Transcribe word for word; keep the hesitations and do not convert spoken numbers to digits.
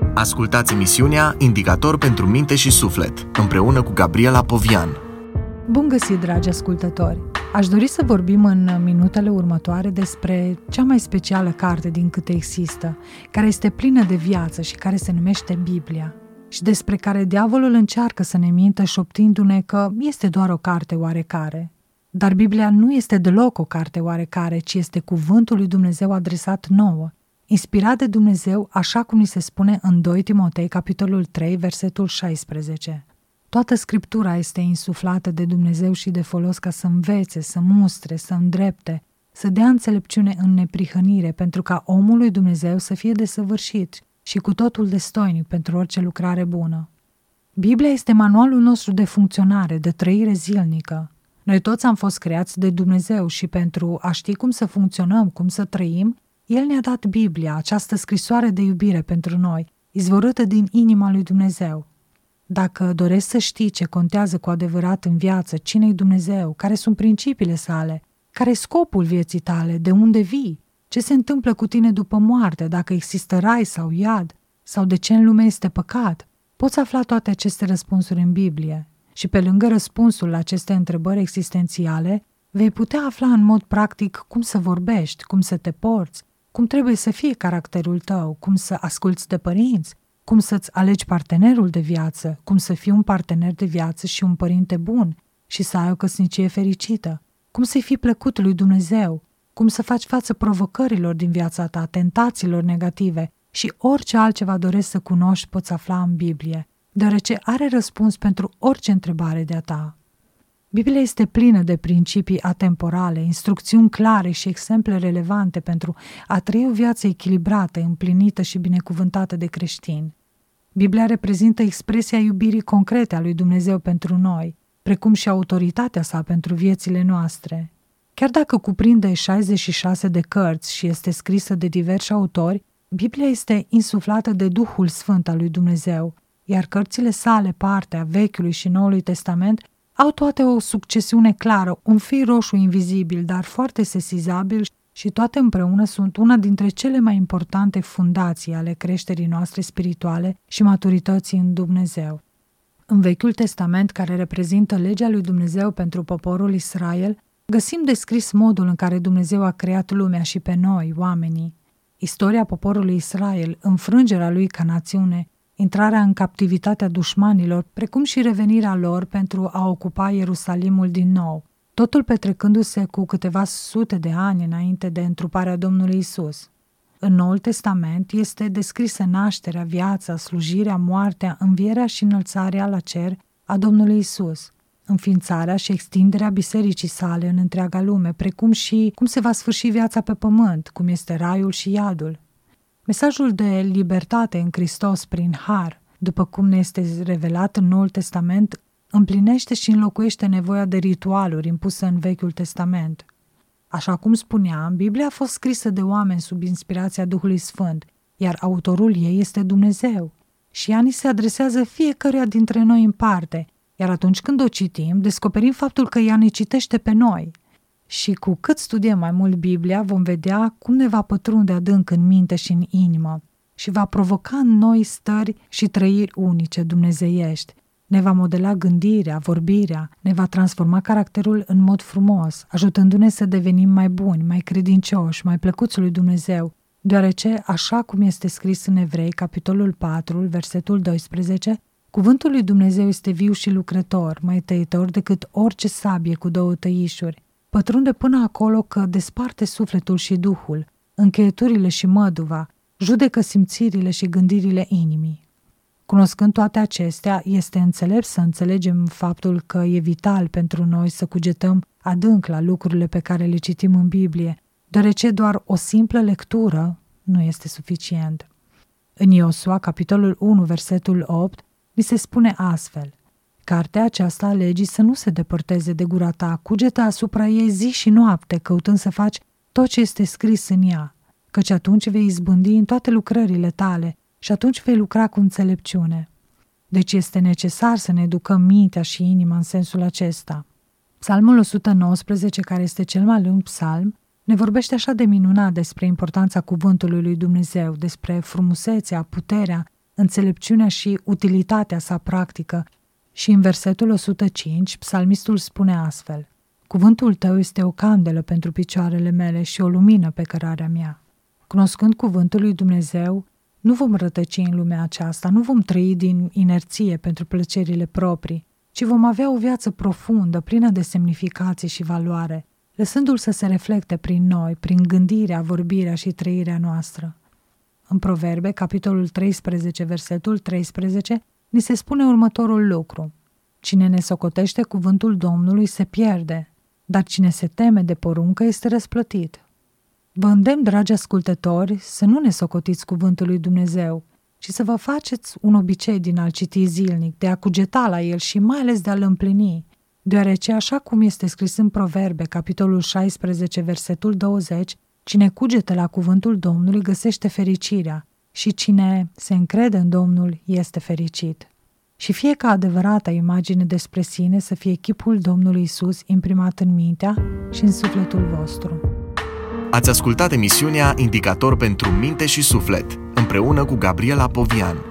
Ascultați emisiunea Indicator pentru minte și suflet, împreună cu Gabriela Povian. Bun găsit, dragi ascultători! Aș dori să vorbim în minutele următoare despre cea mai specială carte din câte există, care este plină de viață și care se numește Biblia, și despre care diavolul încearcă să ne mintă șoptindu-ne că este doar o carte oarecare. Dar Biblia nu este deloc o carte oarecare, ci este cuvântul lui Dumnezeu adresat nouă, inspirat de Dumnezeu, așa cum ni se spune în doi Timotei, capitolul trei, versetul șaisprezece. Toată Scriptura este insuflată de Dumnezeu și de folos ca să învețe, să mustre, să îndrepte, să dea înțelepciune în neprihănire, pentru ca omul lui Dumnezeu să fie desăvârșit și cu totul destoinic pentru orice lucrare bună. Biblia este manualul nostru de funcționare, de trăire zilnică. Noi toți am fost creați de Dumnezeu și pentru a ști cum să funcționăm, cum să trăim, El ne-a dat Biblia, această scrisoare de iubire pentru noi, izvorâtă din inima lui Dumnezeu. Dacă dorești să știi ce contează cu adevărat în viață, cine-i Dumnezeu, care sunt principiile sale, care e scopul vieții tale, de unde vii, ce se întâmplă cu tine după moarte, dacă există rai sau iad, sau de ce în lume este păcat, poți afla toate aceste răspunsuri în Biblie. Și pe lângă răspunsul la aceste întrebări existențiale, vei putea afla în mod practic cum să vorbești, cum să te porți, cum trebuie să fie caracterul tău, cum să asculți de părinți, cum să-ți alegi partenerul de viață, cum să fii un partener de viață și un părinte bun și să ai o căsnicie fericită, cum să-i fii plăcut lui Dumnezeu, cum să faci față provocărilor din viața ta, tentațiilor negative și orice altceva dorești să cunoști poți afla în Biblie, deoarece are răspuns pentru orice întrebare de-a ta. Biblia este plină de principii atemporale, instrucțiuni clare și exemple relevante pentru a trăi o viață echilibrată, împlinită și binecuvântată de creștini. Biblia reprezintă expresia iubirii concrete a lui Dumnezeu pentru noi, precum și autoritatea sa pentru viețile noastre. Chiar dacă cuprinde șaizeci și șase de cărți și este scrisă de diversi autori, Biblia este insuflată de Duhul Sfânt al lui Dumnezeu, iar cărțile sale, partea Vechiului și Noului Testament, au toate o succesiune clară, un fir roșu invizibil, dar foarte sesizabil, și toate împreună sunt una dintre cele mai importante fundații ale creșterii noastre spirituale și maturității în Dumnezeu. În Vechiul Testament, care reprezintă legea lui Dumnezeu pentru poporul Israel, găsim descris modul în care Dumnezeu a creat lumea și pe noi, oamenii. Istoria poporului Israel, înfrângerea lui ca națiune, intrarea în captivitatea dușmanilor, precum și revenirea lor pentru a ocupa Ierusalimul din nou, totul petrecându-se cu câteva sute de ani înainte de întruparea Domnului Isus. În Noul Testament este descrisă nașterea, viața, slujirea, moartea, învierea și înălțarea la cer a Domnului Isus, înființarea și extinderea bisericii sale în întreaga lume, precum și cum se va sfârși viața pe pământ, cum este raiul și iadul. Mesajul de libertate în Hristos prin har, după cum ne este revelat în Noul Testament, împlinește și înlocuiește nevoia de ritualuri impusă în Vechiul Testament. Așa cum spuneam, Biblia a fost scrisă de oameni sub inspirația Duhului Sfânt, iar autorul ei este Dumnezeu. Și ea ni se adresează fiecăruia dintre noi în parte, iar atunci când o citim, descoperim faptul că ea ne citește pe noi. Și cu cât studiem mai mult Biblia, vom vedea cum ne va pătrunde adânc în minte și în inimă și va provoca în noi stări și trăiri unice dumnezeiești. Ne va modela gândirea, vorbirea, ne va transforma caracterul în mod frumos, ajutându-ne să devenim mai buni, mai credincioși, mai plăcuți lui Dumnezeu, deoarece, așa cum este scris în Evrei, capitolul patru, versetul doisprezece, cuvântul lui Dumnezeu este viu și lucrător, mai tăitor decât orice sabie cu două tăișuri, pătrunde până acolo că desparte sufletul și duhul, încheieturile și măduva, judecă simțirile și gândirile inimii. Cunoscând toate acestea, este înțelept să înțelegem faptul că e vital pentru noi să cugetăm adânc la lucrurile pe care le citim în Biblie, deoarece doar o simplă lectură nu este suficient. În Iosua, capitolul unu, versetul opt, ni se spune astfel: Cartea aceasta a legii să nu se depărteze de gura ta, cugetă asupra ei zi și noapte, căutând să faci tot ce este scris în ea, căci atunci vei izbândi în toate lucrările tale și atunci vei lucra cu înțelepciune. Deci este necesar să ne educăm mintea și inima în sensul acesta. Psalmul o sută nouăsprezece, care este cel mai lung psalm, ne vorbește așa de minunat despre importanța cuvântului lui Dumnezeu, despre frumusețea, puterea, înțelepciunea și utilitatea sa practică. Și în versetul o sută cinci, psalmistul spune astfel: Cuvântul tău este o candelă pentru picioarele mele și o lumină pe cărarea mea. Cunoscând cuvântul lui Dumnezeu, nu vom rătăci în lumea aceasta, nu vom trăi din inerție pentru plăcerile proprii, ci vom avea o viață profundă, plină de semnificație și valoare, lăsându-l să se reflecte prin noi, prin gândirea, vorbirea și trăirea noastră. În Proverbe, capitolul treisprezece, versetul treisprezece, ni se spune următorul lucru: Cine ne socotește cuvântul Domnului se pierde, dar cine se teme de poruncă este răsplătit. Vă îndemn, dragi ascultători, să nu ne socotiți cuvântul lui Dumnezeu, ci să vă faceți un obicei din a-l citi zilnic, de a cugeta la el și mai ales de a-l împlini, deoarece, așa cum este scris în Proverbe, capitolul șaisprezece, versetul douăzeci, cine cugetă la cuvântul Domnului găsește fericirea și cine se încrede în Domnul este fericit. Și fie ca adevărata imagine despre sine să fie chipul Domnului Isus imprimat în mintea și în sufletul vostru. Ați ascultat emisiunea Indicator pentru minte și suflet, împreună cu Gabriela Povian.